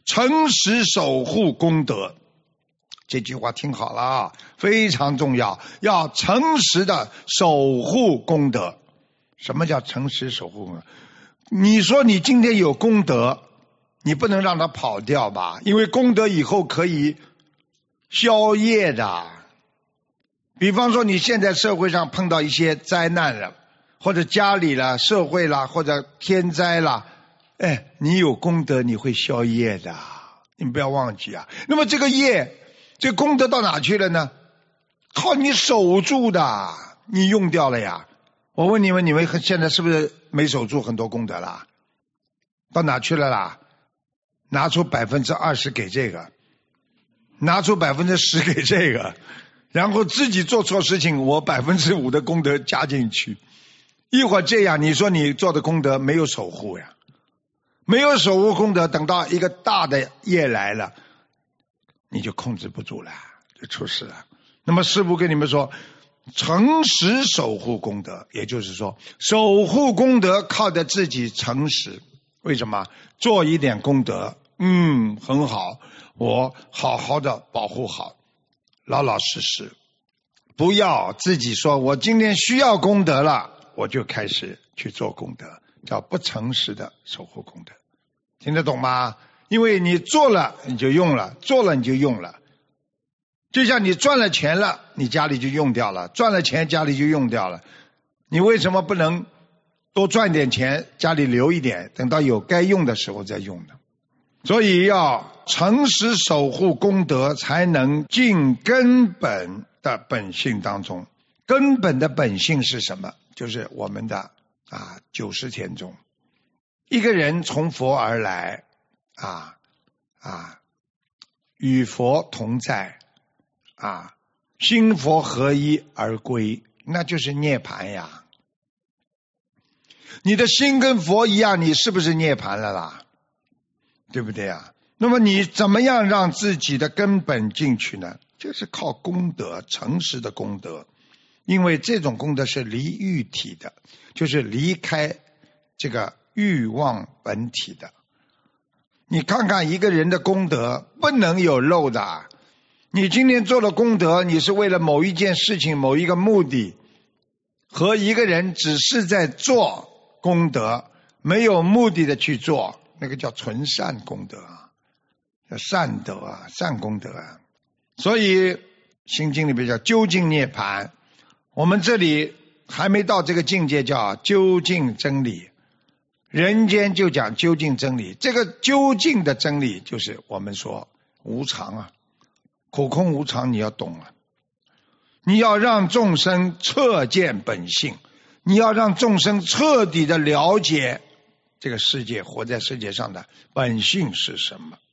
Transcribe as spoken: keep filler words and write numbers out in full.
诚实守护功德。这句话听好了啊，非常重要，要诚实的守护功德。什么叫诚实守护功德？你说你今天有功德，你不能让它跑掉吧，因为功德以后可以消业的。比方说你现在社会上碰到一些灾难了，或者家里了、社会了，或者天灾了，哎，你有功德你会消业的，你不要忘记啊。那么这个业，这个功德到哪去了呢？靠你守住的，你用掉了呀。我问你们，你们现在是不是没守住很多功德啦？到哪去了啦？拿出百分之二十给这个，拿出百分之十给这个，然后自己做错事情，我百分之五的功德加进去。一会儿这样，你说你做的功德没有守护呀？没有守护功德，等到一个大的业来了，你就控制不住了，就出事了。那么师父跟你们说，诚实守护功德，也就是说守护功德靠着自己诚实。为什么？做一点功德，嗯，很好，我好好的保护好，老老实实，不要自己说我今天需要功德了，我就开始去做功德，叫不诚实的守护功德。听得懂吗？因为你做了你就用了，做了你就用了。就像你赚了钱了，你家里就用掉了，赚了钱家里就用掉了。你为什么不能多赚点钱，家里留一点，等到有该用的时候再用呢？所以要诚实守护功德，才能进根本的本性当中。根本的本性是什么？就是我们的啊九十天中，一个人从佛而来，啊啊与佛同在，啊心佛合一而归，那就是涅槃呀。你的心跟佛一样，你是不是涅槃了啦？对不对啊？那么你怎么样让自己的根本进去呢？就是靠功德，诚实的功德。因为这种功德是离欲体的，就是离开这个欲望本体的。你看看一个人的功德不能有漏的。你今天做了功德，你是为了某一件事情、某一个目的，和一个人只是在做功德，没有目的的去做，那个叫纯善功德，叫善德啊，善功德啊。所以心经里面叫究竟涅槃，我们这里还没到这个境界，叫究竟真理。人间就讲究竟真理，这个究竟的真理就是我们说无常啊，苦空无常，你要懂啊。你要让众生彻见本性，你要让众生彻底的了解这个世界，活在世界上的本性是什么。